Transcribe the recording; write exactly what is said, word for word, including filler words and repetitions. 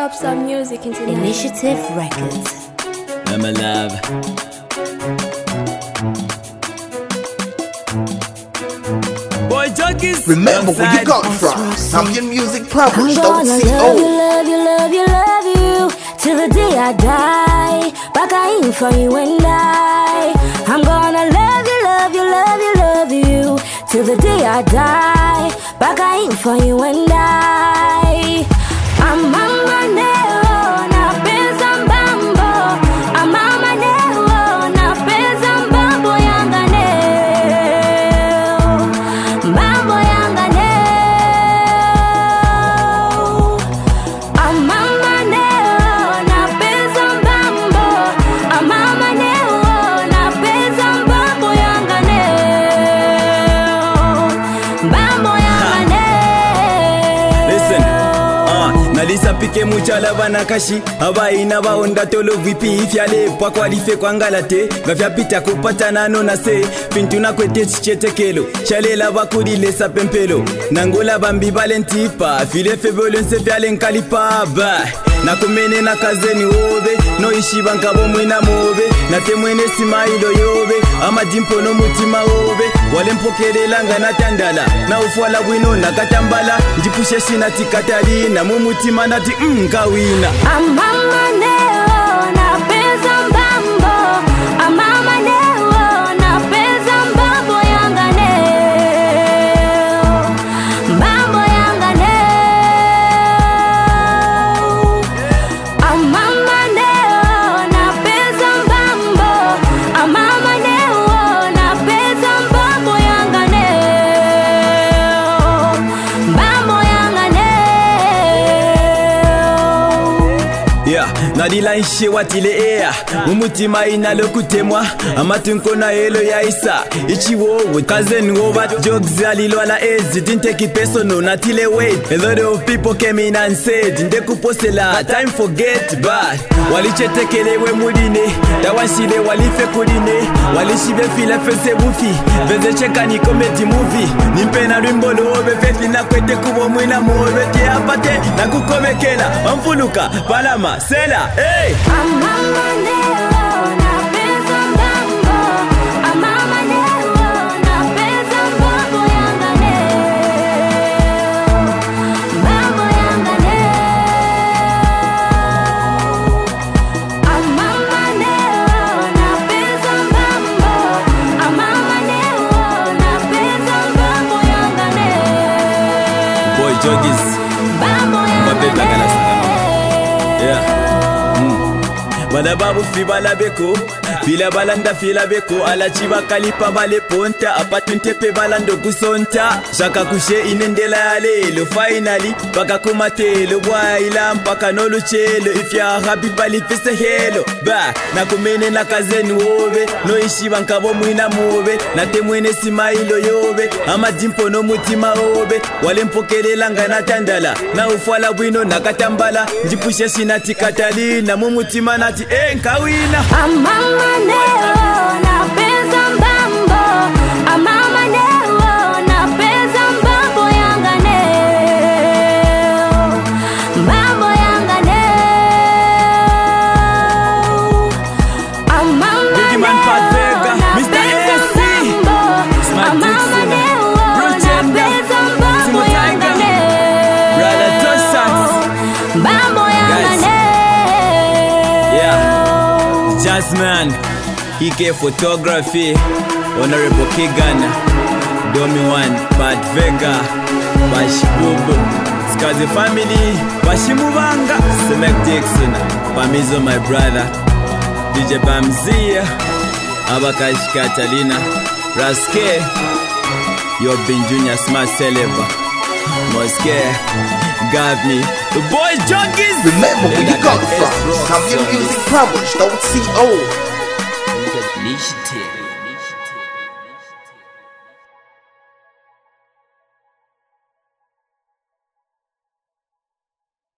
Top Some Music International. Initiative Records. I'm alive. Boy Junkies. Remember where you got from. Champion Music Publish. I'm Don't gonna see love you, oh. love you, love you, love you till the day I die. Back I ain't for you and I. I'm gonna love you, love you, love you, love you till the day I die. Back I ain't for you and I. I'm on my nail, na pensa mbambo. I'm on my nail, na pensa mbambo yanga nail. Mbambo yanga nail. I'm on my nail, na pensa mbambo. I'm on my nail, na pensa mbambo yanga nail. Mbambo yanga nail. Listen. Nalisa pike muchala banakashi abaina baonda tolo vipi ifyale kwa kwalife kwa ngalate gafya pita kupata nano na se pintuna kwete chichetekelo chalela bakuri lesa pempelo nangola bambi valentipa file febolence fyale nkalipa ba na kumene na kazeni obe no ishiba nkabo mwina mobe na temwene simailo yobe ama dimpo no mutima obe wale mpokelelanga na tandala na ufwala bwino na katambala njipushe shina tikatali na mumutima nati mkawina. I'm on my nail, na pensa mbambo. I'm on my nail, na pensa mbambo yanga nail. Mbambo yanga nail. I'm on my nail, na pensa mbambo. I'm on my nail, na pensa mbambo yanga nail. Mbambo yanga nail. Yeah, nadila nshe watile ea mumutima inalo kutemwa amatunko na elo ya isa ichiwo cousin over jokes alilwala ezi didn't take it personal natile wait a lot of people came in and said ndekuposela time forget but walichetekelewe mudine dawashile walife kudine walishibe file fese bufi veze cheka ni comedy movie nimpena rwimbo lobe feti na kwete kubo mwina mobe te apate na kukomekela amfuluka palama sela hey. I'm on my nail, na pensa mbambo. I'm on my nail, na pensa mbambo yanga nail. Mbambo yanga nail. I'm on my nail, na pensa mbambo. I'm on my nail, na pensa mbambo yanga nail. Boy Junkies. Mbambo yanga nail. Yeah. Bada babu fi bala beko fila balanda fila beko ala chiba kalipa bale ponta apatunte pe balando kusonta shaka kushe inendela yale lo finally baka kumate lo waila mpaka no luchelo if ya happy bali fese hello ba na kumene na kazeni wobe no ishiba nkabo mwina mobe na temwene simailo yobe ama dimpo no mutima obe wale mpokelela ngana tandala na ufwala bwino na katambala njipushe sinati katali na mumutima nati enkawina. I'm on my nail, na pensa mbambo. I'm on my nail, na pensa mbambo yanga nail. Mbambo yanga nail. I'm on my Biggie Man Pat Vega, na Mister pensa A C, mbambo. Smart I'm on my Dixon, nail, Blue na Gender, pensa mbambo Timo yanga Tiger, nail. Brother Tosax. Mbambo yanga Guys. nail. Yeah. Jasmine, E K Photography, Honorable Kigana, Domi One, Pat Vega, Bashibubu, Skazi Family, Bashimubanga, Select Dixon, Pamizo my brother, D J Bamzia, Abakash Catalina, Raske, Yobin Junior Smart Celeba, Moske, Gavni, the boy Junkies. Remember where you got from. Champion Music Publish. Don't see oh. Initiative.